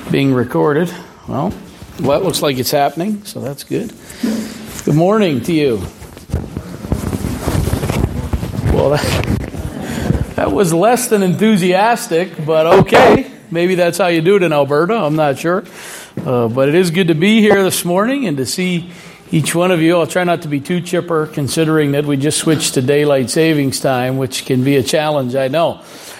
being recorded. Well, it looks like it's happening, so that's good. Good morning to you. Well, that was less than enthusiastic, but okay. Maybe that's how you do it in Alberta. I'm not sure. But it is good to be here this morning and to see each one of you. I'll try not to be too chipper, considering that we just switched to daylight savings time, which can be a challenge, I know.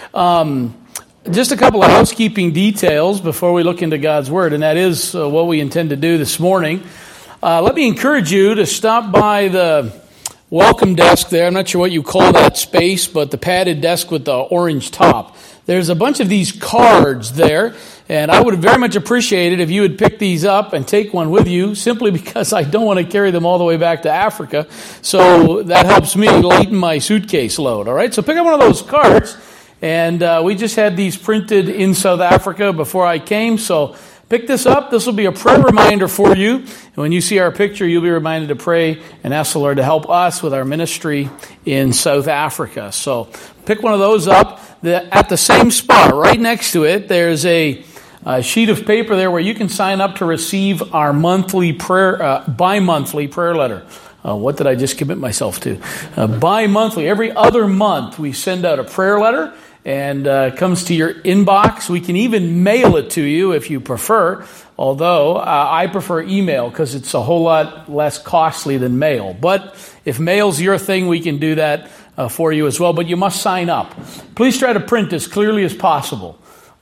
Just a couple of housekeeping details before we look into God's Word, and that is what we intend to do this morning. Let me encourage you to stop by the welcome desk there. I'm not sure what you call that space, but the padded desk with the orange top. There's a bunch of these cards there, and I would very much appreciate it if you would pick these up and take one with you, simply because I don't want to carry them all the way back to Africa, so that helps me lighten my suitcase load, all right? So pick up one of those cards, and we just had these printed in South Africa before I came, so pick this up. This will be a prayer reminder for you. And when you see our picture, you'll be reminded to pray and ask the Lord to help us with our ministry in South Africa. So pick one of those up. At the same spot, right next to it, there's a sheet of paper there where you can sign up to receive our monthly prayer, bi-monthly prayer letter. What did I just commit myself to? Bi-monthly. Every other month, we send out a prayer letter. And it comes to your inbox. We can even mail it to you if you prefer, although I prefer email because it's a whole lot less costly than mail. But if mail's your thing, we can do that for you as well. But you must sign up. Please try to print as clearly as possible.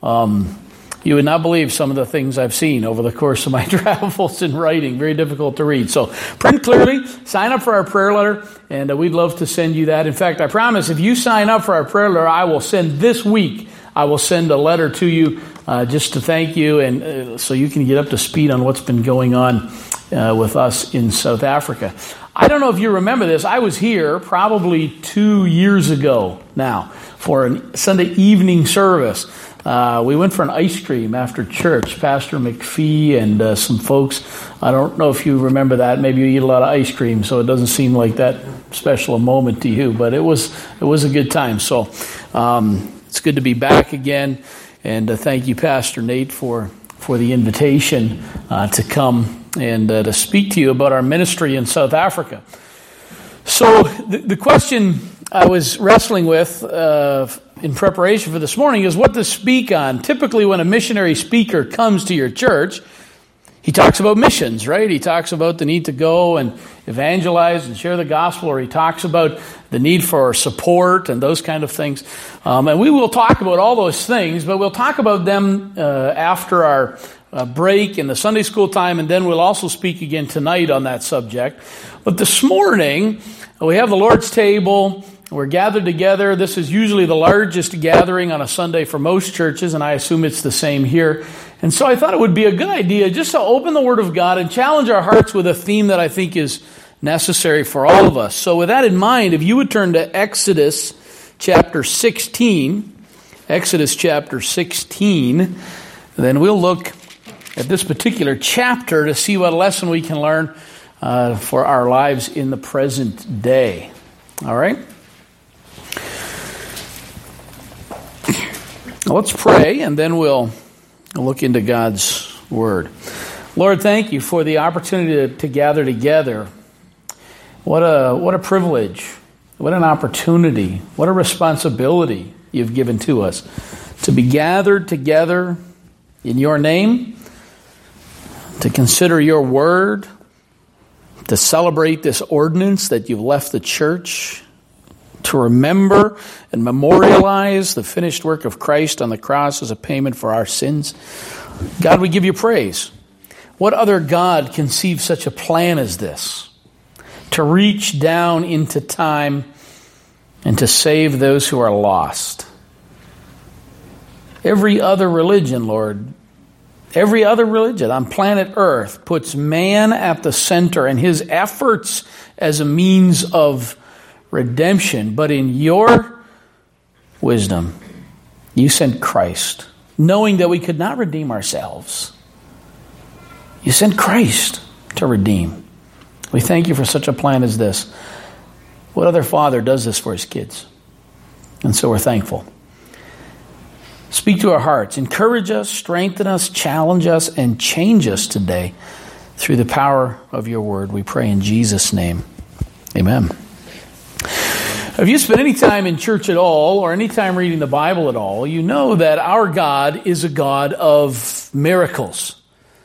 You would not believe some of the things I've seen over the course of my travels in writing. Very difficult to read. So print clearly, sign up for our prayer letter, and we'd love to send you that. In fact, I promise if you sign up for our prayer letter, I will send this week, I will send a letter to you just to thank you, and so you can get up to speed on what's been going on with us in South Africa. I don't know if you remember this. I was here probably 2 years ago now for a Sunday evening service. We went for an ice cream after church. Pastor McPhee and some folks. I don't know if you remember that. Maybe you eat a lot of ice cream, so it doesn't seem like that special a moment to you. But it was a good time. So it's good to be back again. And thank you, Pastor Nate, for the invitation to come and to speak to you about our ministry in South Africa. So the question I was wrestling with in preparation for this morning is what to speak on. Typically when a missionary speaker comes to your church, he talks about missions, right? He talks about the need to go and evangelize and share the gospel, or he talks about the need for support and those kind of things. And we will talk about all those things, but we'll talk about them after our break in the Sunday school time, and then we'll also speak again tonight on that subject. But this morning, we have the Lord's table. We're gathered together. This is usually the largest gathering on a Sunday for most churches, and I assume it's the same here. And so I thought it would be a good idea just to open the Word of God and challenge our hearts with a theme that I think is necessary for all of us. So with that in mind, if you would turn to Exodus chapter 16, Exodus chapter 16, then we'll look at this particular chapter to see what lesson we can learn for our lives in the present day. All right? Let's pray, and then we'll look into God's Word. Lord, thank you for the opportunity to gather together. What a privilege, what an opportunity, what a responsibility you've given to us to be gathered together in your name, to consider your Word, to celebrate this ordinance that you've left the church, to remember and memorialize the finished work of Christ on the cross as a payment for our sins. God, we give you praise. What other God conceived such a plan as this? To reach down into time and to save those who are lost. Every other religion, Lord, every other religion on planet Earth puts man at the center and his efforts as a means of redemption. But in your wisdom, you sent Christ, knowing that we could not redeem ourselves. You sent Christ to redeem. We thank you for such a plan as this. What other father does this for his kids? And so we're thankful. Speak to our hearts. Encourage us, strengthen us, challenge us, and change us today through the power of your word. We pray in Jesus' name. Amen. If you spend any time in church at all, or any time reading the Bible at all, you know that our God is a God of miracles.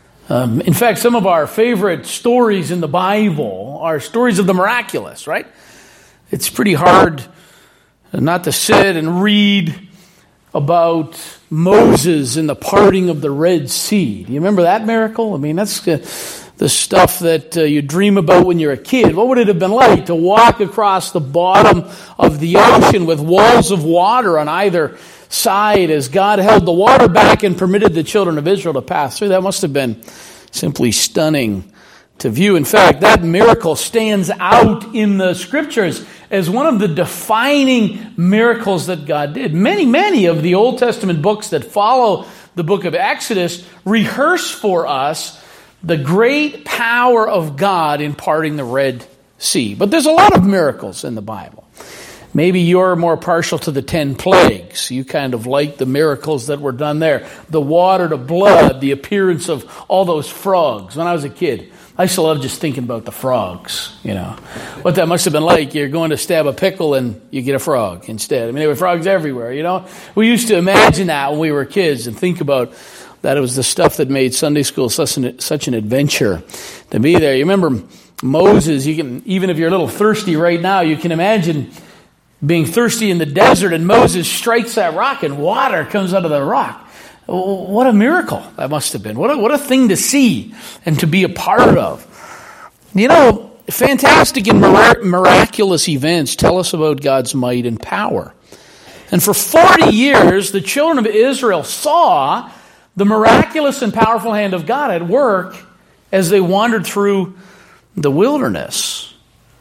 In fact, some of our favorite stories in the Bible are stories of the miraculous, right? It's pretty hard not to sit and read about Moses and the parting of the Red Sea. Do you remember that miracle? I mean, that's the stuff that you dream about when you're a kid. What would it have been like to walk across the bottom of the ocean with walls of water on either side as God held the water back and permitted the children of Israel to pass through? That must have been simply stunning to view. In fact, that miracle stands out in the Scriptures as one of the defining miracles that God did. Many of the Old Testament books that follow the book of Exodus rehearse for us the great power of God in parting the Red Sea. But there's a lot of miracles in the Bible. Maybe you're more partial to the 10 plagues. You kind of like the miracles that were done there. The water to blood, the appearance of all those frogs. When I was a kid, I used to love just thinking about the frogs, you know. What that must have been like. You're going to stab a pickle and you get a frog instead. I mean, there were frogs everywhere, you know. We used to imagine that when we were kids and think about that it was the stuff that made Sunday school such an adventure to be there. You remember Moses, even if you're a little thirsty right now, you can imagine being thirsty in the desert and Moses strikes that rock and water comes out of the rock. What a miracle that must have been. What a thing to see and to be a part of. You know, fantastic and miraculous events tell us about God's might and power. And for 40 years, the children of Israel saw the miraculous and powerful hand of God at work as they wandered through the wilderness.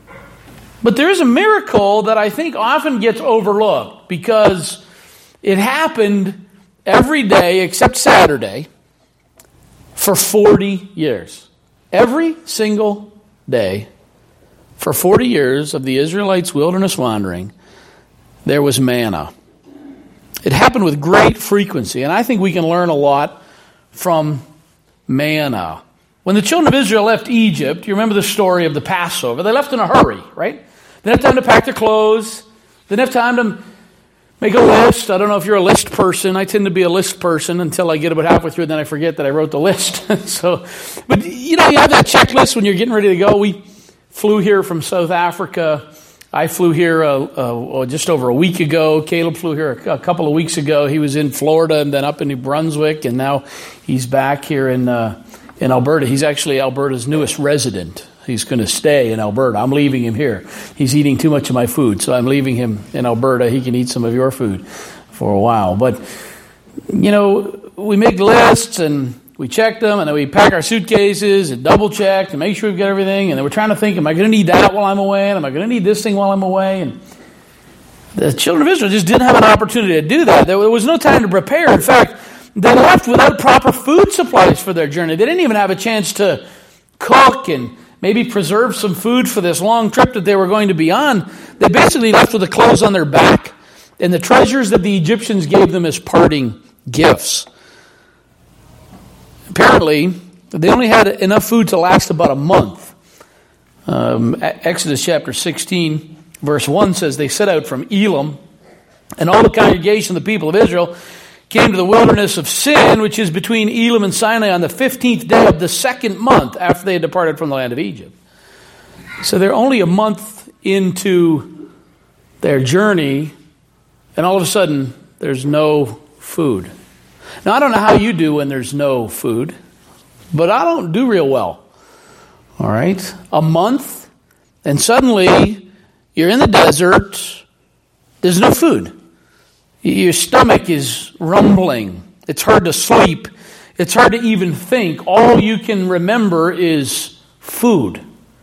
But there is a miracle that I think often gets overlooked because it happened every day except Saturday for 40 years. Every single day for 40 years of the Israelites' wilderness wandering, there was manna. It happened with great frequency, and I think we can learn a lot from manna. When the children of Israel left Egypt, you remember the story of the Passover. They left in a hurry, right? They didn't have time to pack their clothes. They didn't have time to make a list. I don't know if you're a list person. I tend to be a list person until I get about halfway through, then I forget that I wrote the list. But you know, you have that checklist when you're getting ready to go. We flew here from South Africa. I flew here just over a week ago. Caleb flew here a couple of weeks ago. He was in Florida and then up in New Brunswick, and now he's back here in Alberta. He's actually Alberta's newest resident. He's going to stay in Alberta. I'm leaving him here. He's eating too much of my food, so I'm leaving him in Alberta. He can eat some of your food for a while. But, you know, we make lists and we check them, and then we pack our suitcases and double check to make sure we've got everything. And then we're trying to think, am I going to need that while I'm away? And am I going to need this thing while I'm away? And the children of Israel just didn't have an opportunity to do that. There was no time to prepare. In fact, they left without proper food supplies for their journey. They didn't even have a chance to cook and maybe preserve some food for this long trip that they were going to be on. They basically left with the clothes on their back and the treasures that the Egyptians gave them as parting gifts. Apparently, they only had enough food to last about a month. Exodus chapter 16, verse 1 says, they set out from Elim, and all the congregation of the people of Israel came to the wilderness of Sin, which is between Elim and Sinai, on the 15th day of the second month after they had departed from the land of Egypt. So they're only a month into their journey, and all of a sudden, there's no food. Now, I don't know how you do when there's no food, but I don't do real well. All right? A month, and suddenly, you're in the desert, there's no food. Your stomach is rumbling. It's hard to sleep. It's hard to even think. All you can remember is food.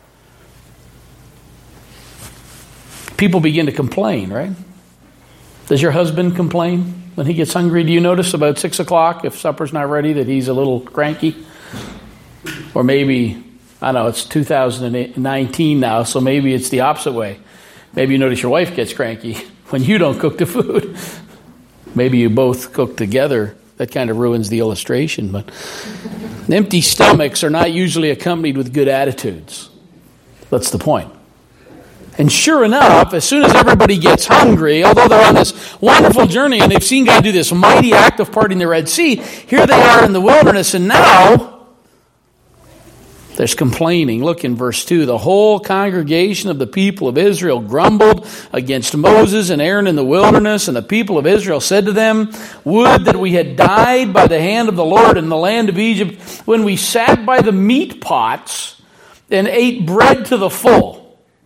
People begin to complain, right? Does your husband complain when he gets hungry? Do you notice about 6 o'clock, if supper's not ready, that he's a little cranky? Or maybe, I don't know, it's 2019 now, so maybe it's the opposite way. Maybe you notice your wife gets cranky when you don't cook the food. Maybe you both cook together. That kind of ruins the illustration. But empty stomachs are not usually accompanied with good attitudes. That's the point. And sure enough, as soon as everybody gets hungry, although they're on this wonderful journey and they've seen God do this mighty act of parting the Red Sea, here they are in the wilderness, and now there's complaining. Look in verse 2. The whole congregation of the people of Israel grumbled against Moses and Aaron in the wilderness, and the people of Israel said to them, "Would that we had died by the hand of the Lord in the land of Egypt, when we sat by the meat pots and ate bread to the full."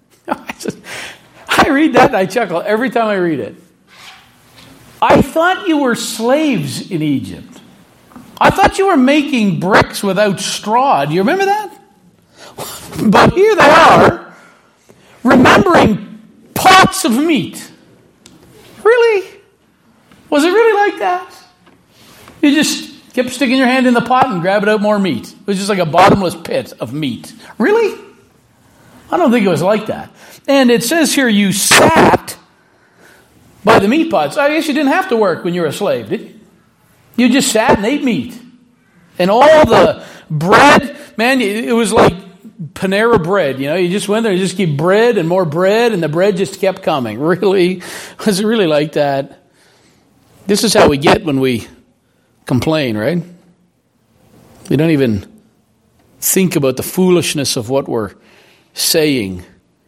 I read that and I chuckle every time I read it. I thought you were slaves in Egypt. I thought you were making bricks without straw. Do you remember that? But here they are, remembering pots of meat. Really? Was it really like that? You just kept sticking your hand in the pot and grabbing out more meat. It was just like a bottomless pit of meat. Really? I don't think it was like that. And it says here you sat by the meat pots. I guess you didn't have to work when you were a slave, did you? You just sat and ate meat. And all the bread, man, it was like Panera bread. You just went there and just keep bread and more bread, and the bread just kept coming. Really? Was it really like that? This is how we get when we complain, right? We don't even think about the foolishness of what we're saying.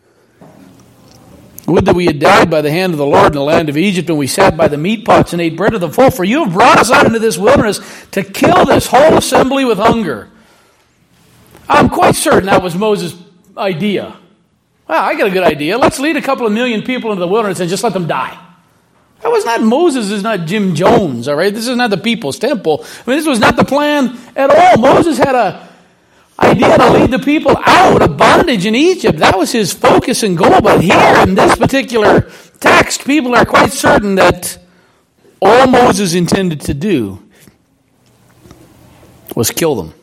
Would that we had died by the hand of the Lord in the land of Egypt, when we sat by the meat pots and ate bread to the full. For you have brought us out into this wilderness to kill this whole assembly with hunger. I'm quite certain that was Moses' idea. Well, I got a good idea. Let's lead a couple of million people into the wilderness and just let them die. That was not Moses. This is not Jim Jones, all right? This is not the People's Temple. This was not the plan at all. Moses had a idea to lead the people out of bondage in Egypt. That was his focus and goal. But here in this particular text, people are quite certain that all Moses intended to do was kill them.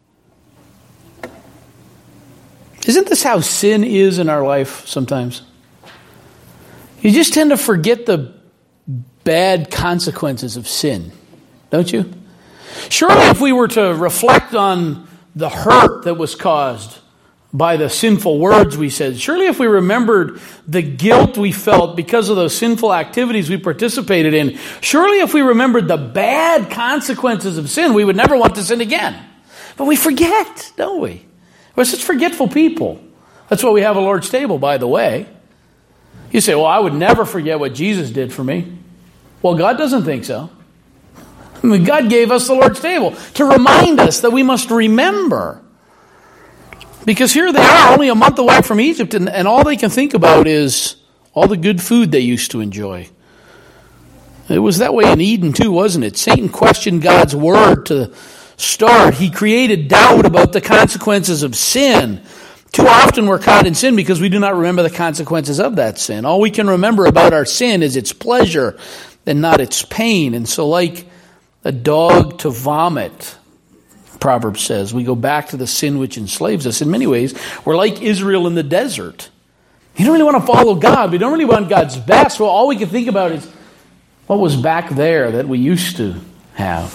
Isn't this how sin is in our life sometimes? You just tend to forget the bad consequences of sin, don't you? Surely if we were to reflect on the hurt that was caused by the sinful words we said, surely if we remembered the guilt we felt because of those sinful activities we participated in, surely if we remembered the bad consequences of sin, we would never want to sin again. But we forget, don't we? We're such forgetful people. That's why we have a Lord's table, by the way. You say, well, I would never forget what Jesus did for me. Well, God doesn't think so. I mean, God gave us the Lord's table to remind us that we must remember. Because here they are, only a month away from Egypt, and all they can think about is all the good food they used to enjoy. It was that way in Eden too, wasn't it? Satan questioned God's word to start. He created doubt about the consequences of sin. Too often we're caught in sin because we do not remember the consequences of that sin. All we can remember about our sin is its pleasure and not its pain. And so like a dog to vomit, Proverbs says, we go back to the sin which enslaves us. In many ways, we're like Israel in the desert. You don't really want to follow God. We don't really want God's best. Well, all we can think about is what was back there that we used to have.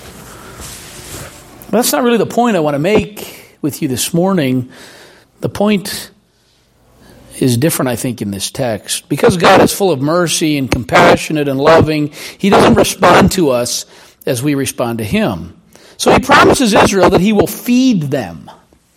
But that's not really the point I want to make with you this morning. The point is different, I think, in this text. Because God is full of mercy and compassionate and loving, He doesn't respond to us as we respond to Him. So He promises Israel that He will feed them.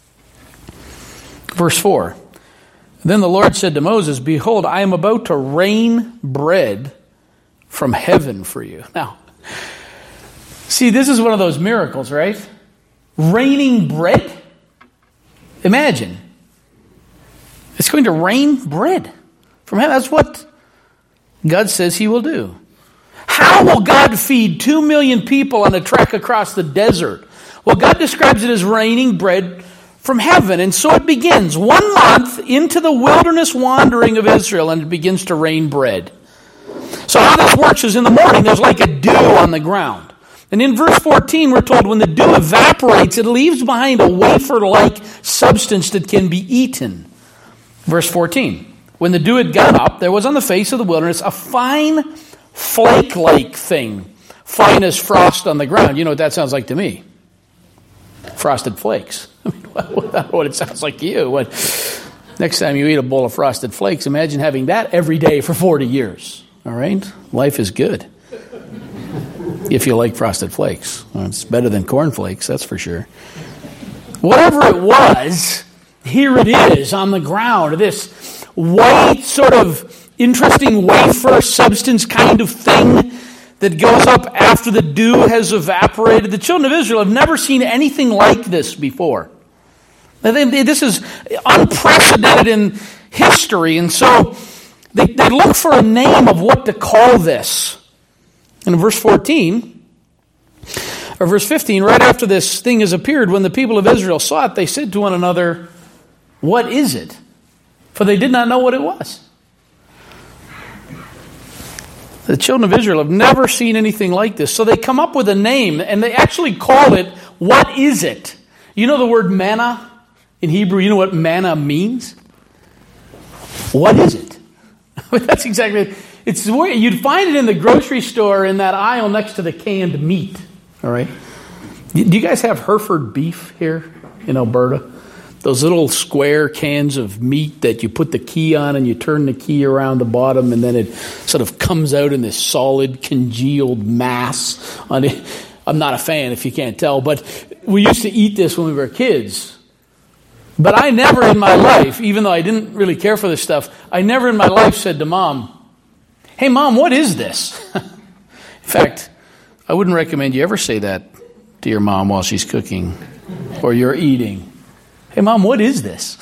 Verse 4. Then the Lord said to Moses, "Behold, I am about to rain bread from heaven for you." Now, see, this is one of those miracles, right? Raining bread? Imagine. It's going to rain bread from heaven. That's what God says He will do. How will God feed 2 million people on a trek across the desert? Well, God describes it as raining bread from heaven. And so it begins 1 month into the wilderness wandering of Israel, and it begins to rain bread. So how this works is in the morning there's like a dew on the ground. And in verse 14 we're told when the dew evaporates, it leaves behind a wafer-like substance that can be eaten. Verse 14. When the dew had gone up, there was on the face of the wilderness a fine flake-like thing, fine as frost on the ground. You know what that sounds like to me? Frosted Flakes. I mean, I don't know what it sounds like to you. Next time you eat a bowl of Frosted Flakes, imagine having that every day for 40 years. All right? Life is good. If you like Frosted Flakes. Well, it's better than Corn Flakes, that's for sure. Whatever it was, here it is on the ground. This white, sort of interesting wafer substance kind of thing that goes up after the dew has evaporated. The children of Israel have never seen anything like this before. This is unprecedented in history, and so they look for a name of what to call this. And in verse 14, or verse 15, right after this thing has appeared, when the people of Israel saw it, they said to one another, "What is it?" For they did not know what it was. The children of Israel have never seen anything like this. So they come up with a name, and they actually call it, "What is it?" You know the word manna in Hebrew? You know what manna means? What is it? That's exactly it. It's where you'd find it in the grocery store in that aisle next to the canned meat. All right? Do you guys have Hereford beef here in Alberta? Those little square cans of meat that you put the key on and you turn the key around the bottom and then it sort of comes out in this solid congealed mass on it. I'm not a fan if you can't tell, but we used to eat this when we were kids. But I never in my life, even though I didn't really care for this stuff, I never in my life said to Mom, "Hey Mom, what is this?" In fact, I wouldn't recommend you ever say that to your mom while she's cooking or you're eating. "Hey Mom, what is this?"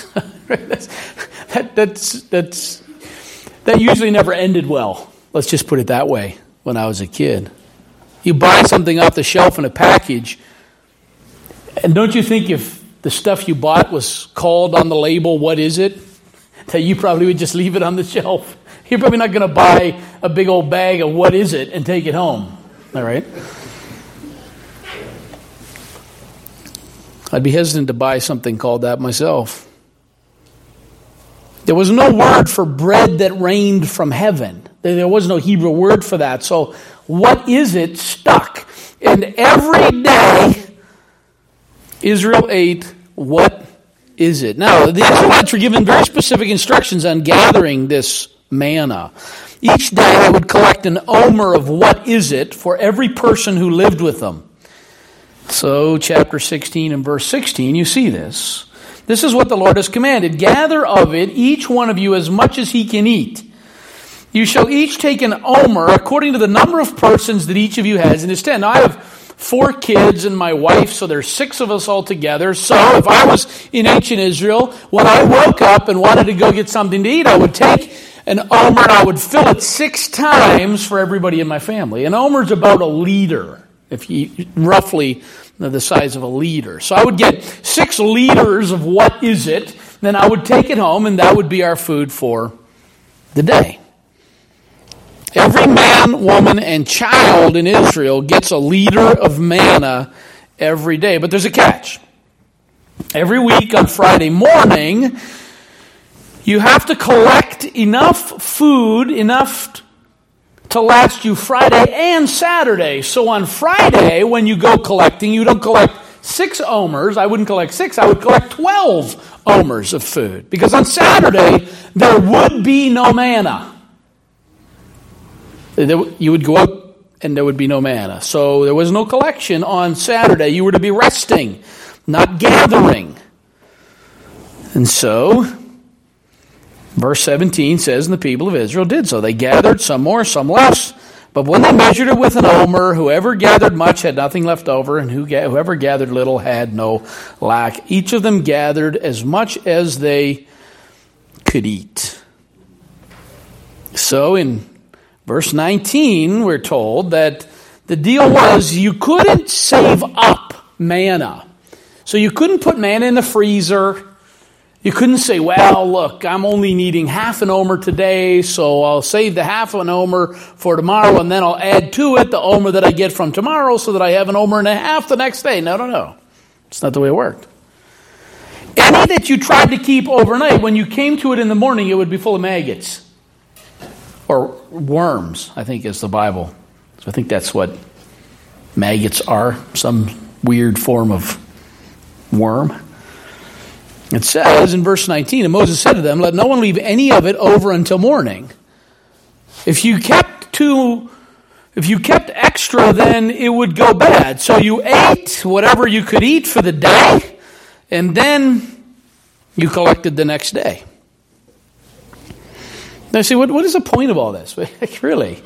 That usually never ended well. Let's just put it that way when I was a kid. You buy something off the shelf in a package, and don't you think if the stuff you bought was called on the label, "What is it?" that you probably would just leave it on the shelf? You're probably not going to buy a big old bag of "What is it?" and take it home. All right? I'd be hesitant to buy something called that myself. There was no word for bread that rained from heaven. There was no Hebrew word for that. So what is it stuck? And every day Israel ate, "What is it?" Now, the Israelites were given very specific instructions on gathering this manna. Each day they would collect an omer of "what is it" for every person who lived with them. So, chapter 16 and verse 16, you see this. "This is what the Lord has commanded. Gather of it, each one of you, as much as he can eat. You shall each take an omer according to the number of persons that each of you has in his tent." Now, I have 4 kids and my wife, so there's 6 of us all together. So if I was in ancient Israel, when I woke up and wanted to go get something to eat, I would take an omer and I would fill it 6 times for everybody in my family. An omer is about a liter, if you roughly the size of a liter. So I would get 6 liters of "what is it?" Then I would take it home, and that would be our food for the day. Every man, woman, and child in Israel gets a liter of manna every day. But there's a catch. Every week on Friday morning, you have to collect enough food, enough to last you Friday and Saturday. So on Friday, when you go collecting, you don't collect 6 omers. I wouldn't collect 6. I would collect 12 omers of food. Because on Saturday, there would be no manna. You would go up and there would be no manna. So there was no collection on Saturday. You were to be resting, not gathering. And so, verse 17 says, "And the people of Israel did so. They gathered, some more, some less. But when they measured it with an omer, whoever gathered much had nothing left over, and whoever gathered little had no lack. Each of them gathered as much as they could eat." So in verse 19, we're told that the deal was you couldn't save up manna. So you couldn't put manna in the freezer. You couldn't say, "Well, look, I'm only needing half an omer today, so I'll save the half an omer for tomorrow, and then I'll add to it the omer that I get from tomorrow so that I have an omer and a half the next day." No. It's not the way it worked. Any that you tried to keep overnight, when you came to it in the morning, it would be full of maggots. Or worms, I think, is the Bible. So I think that's what maggots are, some weird form of worm. It says in verse 19, and Moses said to them, let no one leave any of it over until morning. If you kept extra, then it would go bad. So you ate whatever you could eat for the day, and then you collected the next day. Now, see, what is the point of all this? Really?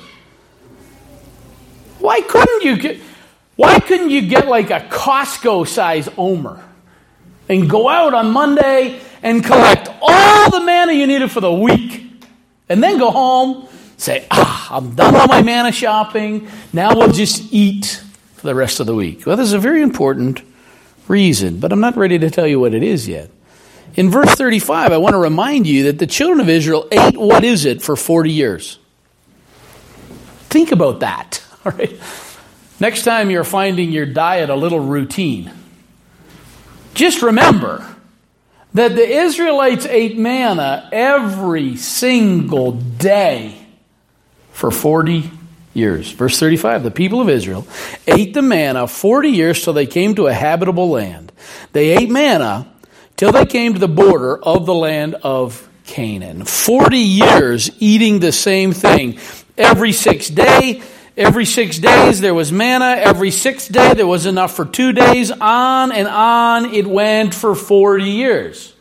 Why couldn't you get like a Costco-size Omer and go out on Monday and collect all the manna you needed for the week, and then go home, say, I'm done all my manna shopping, now we'll just eat for the rest of the week? Well, there's a very important reason, but I'm not ready to tell you what it is yet. In verse 35, I want to remind you that the children of Israel ate, what is it, for 40 years. Think about that. All right. Next time you're finding your diet a little routine, just remember that the Israelites ate manna every single day for 40 years. Verse 35, the people of Israel ate the manna 40 years till they came to a habitable land. They ate manna till they came to the border of the land of Canaan. 40 years eating the same thing. Every 6 days there was manna. Every 6th day there was enough for 2 days. On and on it went for 40 years.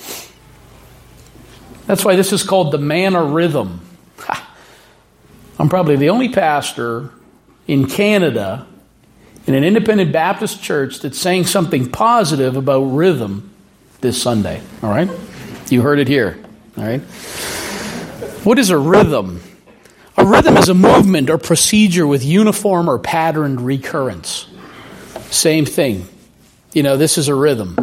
That's why this is called the manna rhythm. I'm probably the only pastor in Canada in an independent Baptist church that's saying something positive about rhythm this Sunday. All right? You heard it here. All right? What is a rhythm? A rhythm is a movement or procedure with uniform or patterned recurrence. Same thing. This is a rhythm.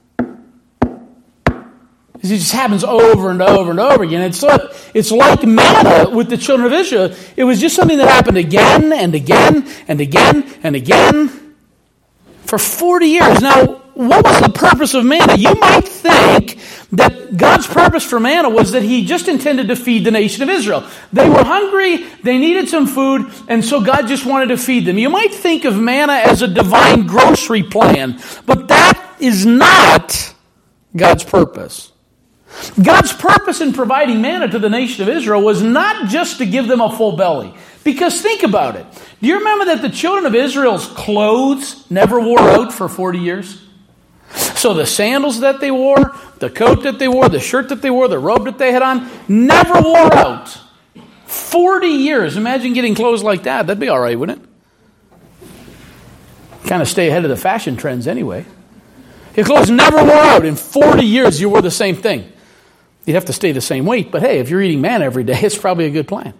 It just happens over and over and over again. It's like manna with the children of Israel. It was just something that happened again and again and again and again for 40 years. Now, what was the purpose of manna? You might think that God's purpose for manna was that he just intended to feed the nation of Israel. They were hungry, they needed some food, and so God just wanted to feed them. You might think of manna as a divine grocery plan, but that is not God's purpose. God's purpose in providing manna to the nation of Israel was not just to give them a full belly. Because think about it. Do you remember that the children of Israel's clothes never wore out for 40 years? So the sandals that they wore, the coat that they wore, the shirt that they wore, the robe that they had on, never wore out. 40 years. Imagine getting clothes like that. That'd be all right, wouldn't it? Kind of stay ahead of the fashion trends anyway. Your clothes never wore out. In 40 years, you wore the same thing. You'd have to stay the same weight, but hey, if you're eating manna every day, it's probably a good plan.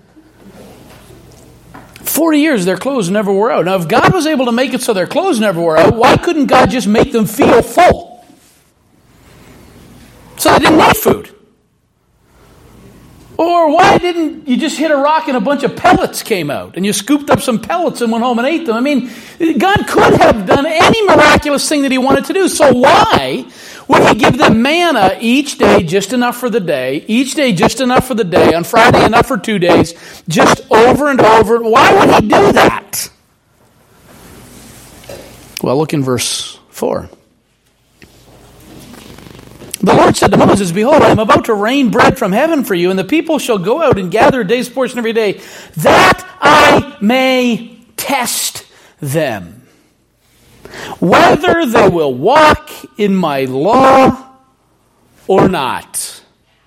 40 years, their clothes never wore out. Now, if God was able to make it so their clothes never wore out, why couldn't God just make them feel full? So they didn't need food. Or why didn't you just hit a rock and a bunch of pellets came out, and you scooped up some pellets and went home and ate them? I mean, God could have done any miraculous thing that he wanted to do. So why would he give them manna each day, just enough for the day, each day just enough for the day, on Friday enough for 2 days, just over and over? Why would he do that? Well, look in verse 4. The Lord said to Moses, behold, I am about to rain bread from heaven for you, and the people shall go out and gather a day's portion every day, that I may test them, whether they will walk in my law or not.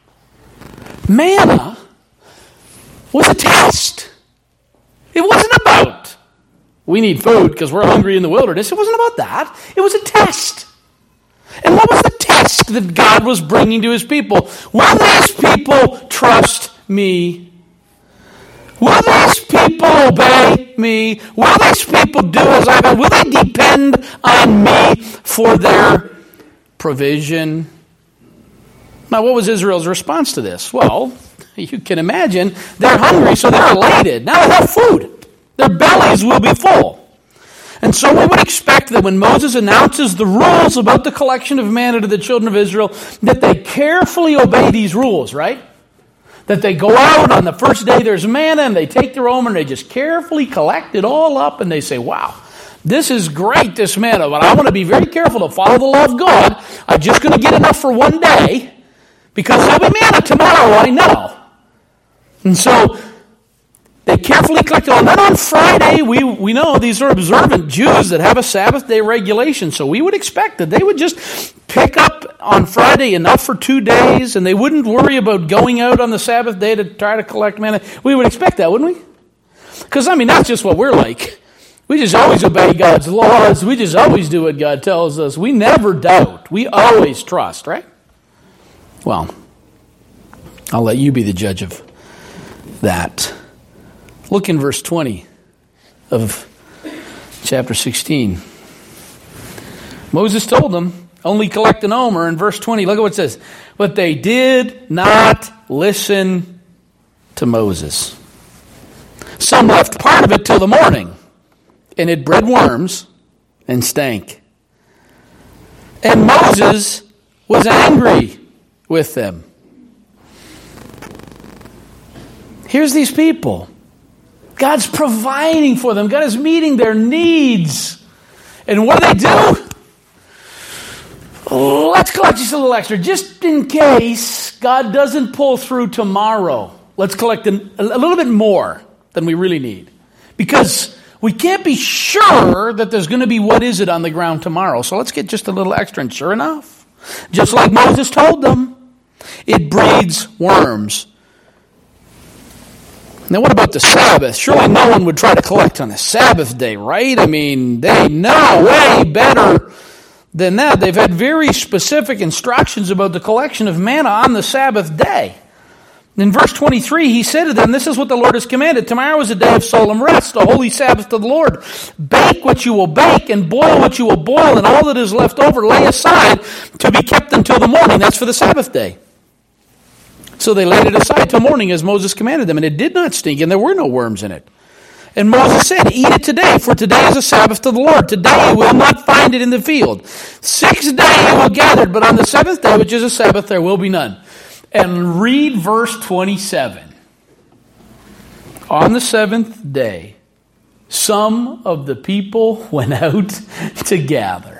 Manna was a test. It wasn't about, we need food because we're hungry in the wilderness. It wasn't about that. It was a test. And what was the test that God was bringing to his people? Will these people trust me? Will these people obey me? Will these people do as I do? Will they depend on me for their provision? Now, what was Israel's response to this? Well, you can imagine they're hungry, so they're elated. Now they have food. Their bellies will be full. And so we would expect that when Moses announces the rules about the collection of manna to the children of Israel, that they carefully obey these rules, right? that they go out on the first day there's manna, and they take their omer and they just carefully collect it all up, and they say, wow, this is great, this manna, but I want to be very careful to follow the law of God. I'm just going to get enough for one day, because there'll be manna tomorrow, I know. And so they carefully collect it all. And then on Friday, we know these are observant Jews that have a Sabbath day regulation, so we would expect that they would just pick up on Friday enough for 2 days, and they wouldn't worry about going out on the Sabbath day to try to collect manna. We would expect that, wouldn't we? Because, that's just what we're like. We just always obey God's laws. We just always do what God tells us. We never doubt. We always trust, right? Well, I'll let you be the judge of that. Look in verse 20 of chapter 16. Moses told them, only collect an omer. In verse 20, look at what it says. But they did not listen to Moses. Some left part of it till the morning, and it bred worms and stank. And Moses was angry with them. Here's these people. God's providing for them. God is meeting their needs. And what do? Let's collect just a little extra. Just in case God doesn't pull through tomorrow, let's collect a little bit more than we really need. Because we can't be sure that there's going to be what is it on the ground tomorrow. So let's get just a little extra. And sure enough, just like Moses told them, it breeds worms. Now, what about the Sabbath? Surely no one would try to collect on the Sabbath day, right? They know way better than that. They've had very specific instructions about the collection of manna on the Sabbath day. In verse 23, he said to them, this is what the Lord has commanded. Tomorrow is a day of solemn rest, a holy Sabbath to the Lord. Bake what you will bake, and boil what you will boil, and all that is left over lay aside to be kept until the morning. That's for the Sabbath day. So they laid it aside till morning as Moses commanded them, and it did not stink, and there were no worms in it. And Moses said, eat it today, for today is a Sabbath to the Lord. Today you will not find it in the field. 6 days you will gather it, but on the seventh day, which is a Sabbath, there will be none. And read verse 27. On the seventh day, some of the people went out to gather.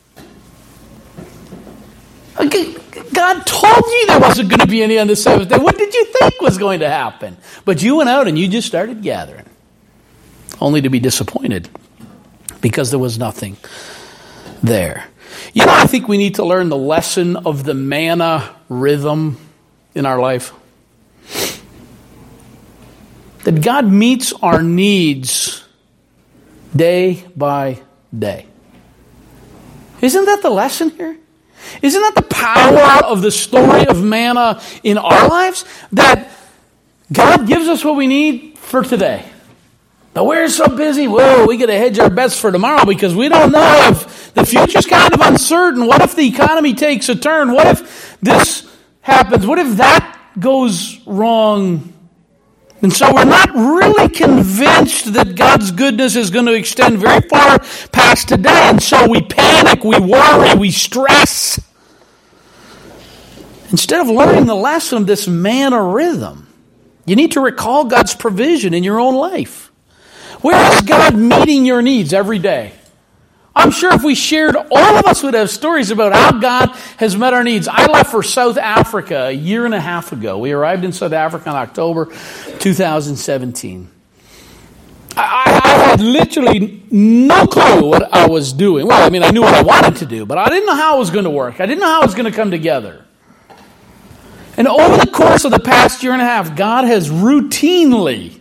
God told you there wasn't going to be any on the seventh day. What did you think was going to happen? But you went out and you just started gathering, only to be disappointed because there was nothing there. I think we need to learn the lesson of the manna rhythm in our life. That God meets our needs day by day. Isn't that the lesson here? Isn't that the power of the story of manna in our lives? That God gives us what we need for today. But we're so busy, we got to hedge our bets for tomorrow because we don't know if the future's kind of uncertain. What if the economy takes a turn? What if this happens? What if that goes wrong? And so we're not really convinced that God's goodness is going to extend very far past today. And so we panic, we worry, we stress. Instead of learning the lesson of this manna rhythm, you need to recall God's provision in your own life. Where is God meeting your needs every day? I'm sure if we shared, all of us would have stories about how God has met our needs. I left for South Africa a year and a half ago. We arrived in South Africa in October 2017. I had literally no clue what I was doing. Well, I knew what I wanted to do, but I didn't know how it was going to work. I didn't know how it was going to come together. And over the course of the past year and a half, God has routinely,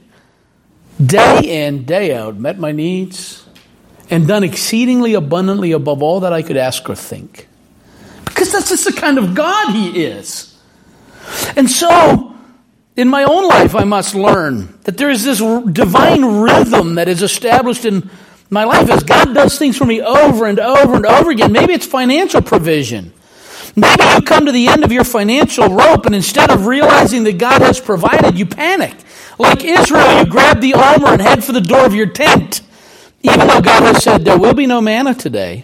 day in, day out, met my needs and done exceedingly abundantly above all that I could ask or think. Because that's just the kind of God He is. And so, in my own life, I must learn that there is this divine rhythm that is established in my life as God does things for me over and over and over again. Maybe it's financial provision. Maybe you come to the end of your financial rope and instead of realizing that God has provided, you panic. Like Israel, you grab the omer and head for the door of your tent. Even though God has said, there will be no manna today.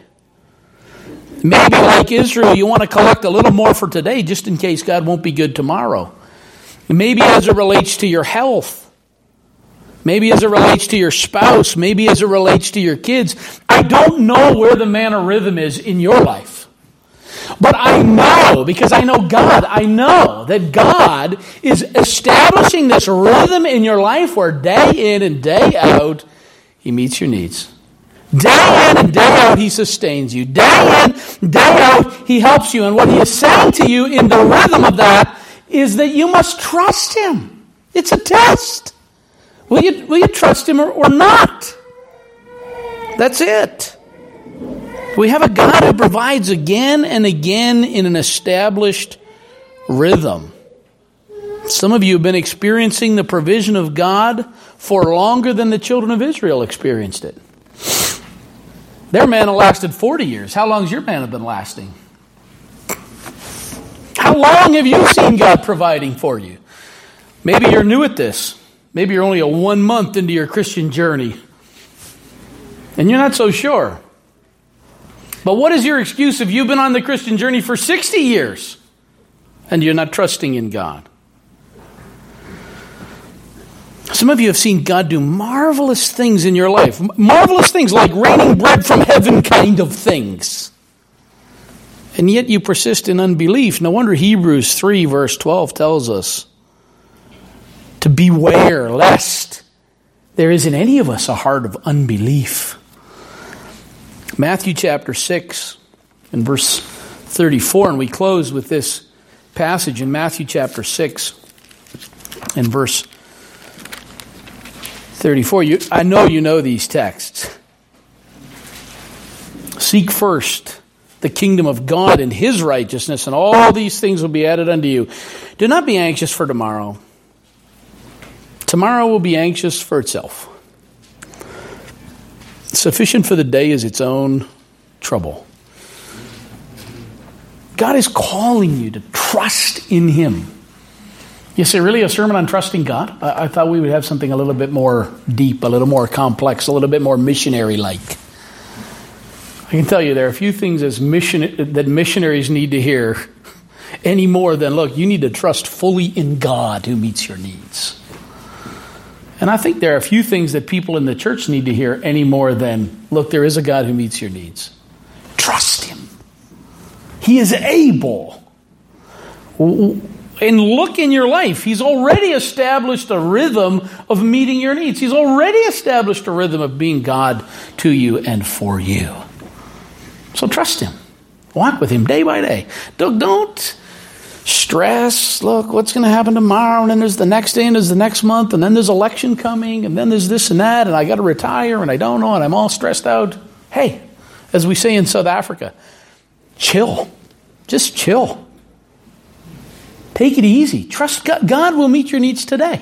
Maybe like Israel, you want to collect a little more for today just in case God won't be good tomorrow. Maybe as it relates to your health. Maybe as it relates to your spouse. Maybe as it relates to your kids. I don't know where the manna rhythm is in your life. But I know, because I know God, I know that God is establishing this rhythm in your life where day in and day out, He meets your needs. Day in and day out, He sustains you. Day in, day out, He helps you. And what He is saying to you in the rhythm of that is that you must trust Him. It's a test. Will you trust Him or not? That's it. We have a God who provides again and again in an established rhythm. Some of you have been experiencing the provision of God for longer than the children of Israel experienced it. Their manna lasted 40 years. How long has your manna been lasting? How long have you seen God providing for you? Maybe you're new at this. Maybe you're only 1 month into your Christian journey. And you're not so sure. But what is your excuse if you've been on the Christian journey for 60 years and you're not trusting in God? Some of you have seen God do marvelous things in your life. Marvelous things like raining bread from heaven kind of things. And yet you persist in unbelief. No wonder Hebrews 3 verse 12 tells us to beware lest there is in any of us a heart of unbelief. Matthew chapter 6 and verse 34, and we close with this passage in Matthew chapter 6 and verse 34. I know you know these texts. Seek first the kingdom of God and His righteousness, and all these things will be added unto you. Do not be anxious for tomorrow. Tomorrow will be anxious for itself. Sufficient for the day is its own trouble. God is calling you to trust in Him. You say, really, a sermon on trusting God? I thought we would have something a little bit more deep, a little more complex, a little bit more missionary-like. I can tell you there are a few things that missionaries need to hear any more than, look, you need to trust fully in God who meets your needs. And I think there are a few things that people in the church need to hear any more than, look, there is a God who meets your needs. Trust Him. He is able. And look in your life. He's already established a rhythm of meeting your needs. He's already established a rhythm of being God to you and for you. So trust Him. Walk with Him day by day. Don't stress. Look, what's going to happen tomorrow? And then there's the next day, and there's the next month, and then there's election coming, and then there's this and that, and I got to retire, and I don't know, and I'm all stressed out. Hey, as we say in South Africa, chill. Just chill. Take it easy. Trust God. God will meet your needs today.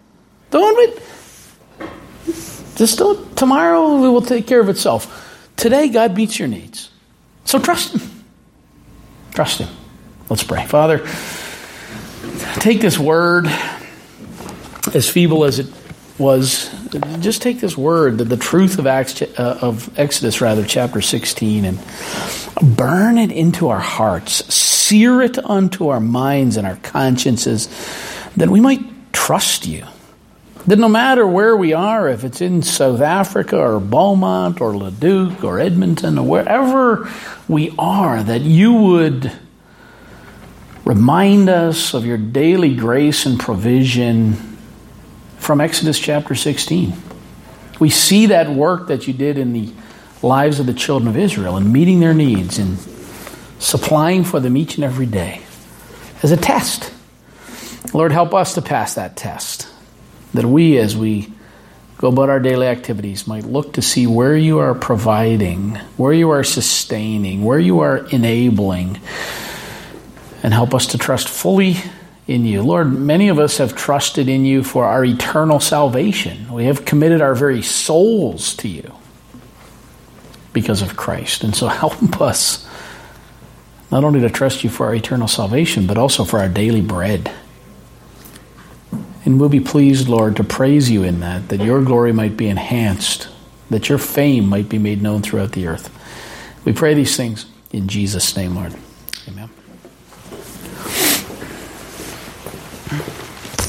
Tomorrow it will take care of itself. Today, God meets your needs. So trust Him. Trust Him. Let's pray. Father, take this word, as feeble as it was, just take this word, the truth of Exodus, chapter 16, and burn it into our hearts. Sear it unto our minds and our consciences, that we might trust You. That no matter where we are, if it's in South Africa or Beaumont or Leduc or Edmonton or wherever we are, that You would remind us of Your daily grace and provision from Exodus chapter 16. We see that work that You did in the lives of the children of Israel and meeting their needs and supplying for them each and every day as a test. Lord, help us to pass that test, that we, as we go about our daily activities, might look to see where You are providing, where You are sustaining, where You are enabling, and help us to trust fully in You. Lord, many of us have trusted in You for our eternal salvation. We have committed our very souls to You because of Christ. And so help us not only to trust You for our eternal salvation, but also for our daily bread. And we'll be pleased, Lord, to praise You in that Your glory might be enhanced, that Your fame might be made known throughout the earth. We pray these things in Jesus' name, Lord. Amen.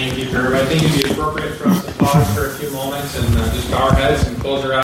Thank you, Herb. I think it'd be appropriate for us to pause for a few moments and just bow our heads and close our eyes.